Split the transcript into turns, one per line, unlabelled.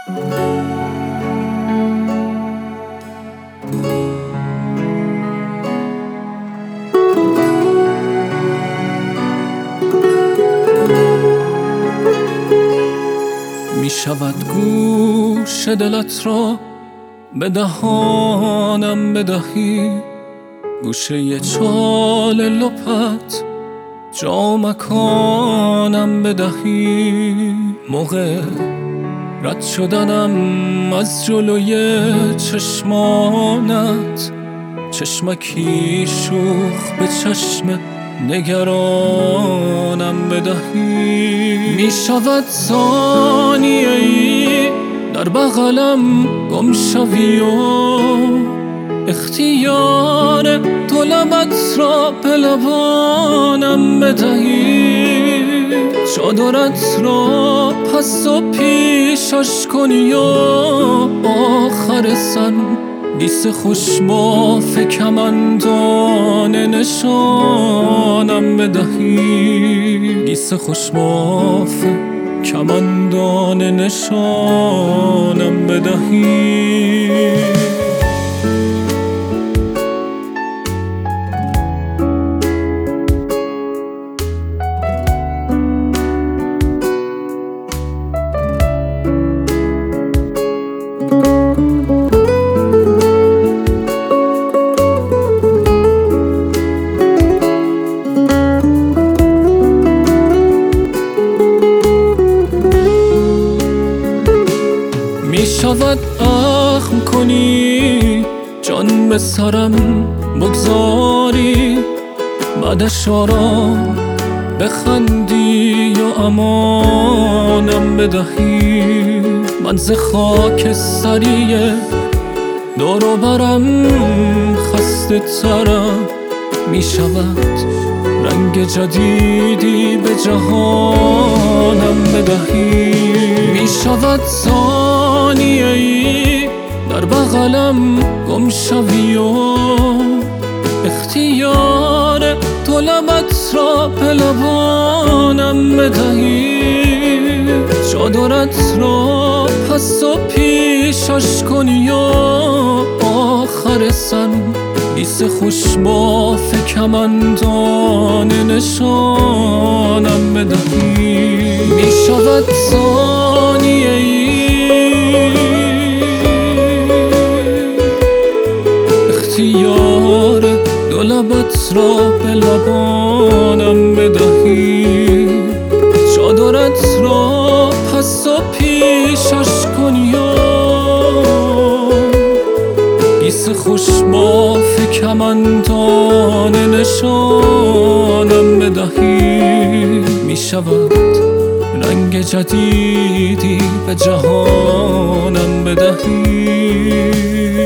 می شود گوش دلت را به دهانم بدهی، گوشه چال لپت جا مکانم بدهی. موقع رد شدنم از جلوی چشمانت، چشمکی شوخ به چشم نگرانم بدهی. می شود ثانیه‌ای در بغلم گم شوی و اختیار تو لبت را به لبانم بدهی. چادرت را پس و پیشش کنی و آخر سن گیس خوش باف کمندان نشانم بدهی. گیس خوش باف کمندان نشانم بدهی. می شود اخم کنی جان به سرم بگذاری، بعدش آرام بخندی و امانم بدهی. من ز خاک سری دور و برم خسته ترم، می شود رنگ جدیدی به جهانم بدهی. می شود ثانیه‌ای در بغلم گم شوی و اختیار تو لبت را به لبانم بدهی. چادرت را پس و پیشش کنی و آخر سن گیس خوش باف کمندان نشانم بدهی. می شود ثانیه‌ای اختیار دو لبت را به لبانم بدهی. چادرت را پس و پیشش کنی و گیس خوش باف کمندان نشانم بدهی. می شود رنگ جدیدی به جهانم بدهی.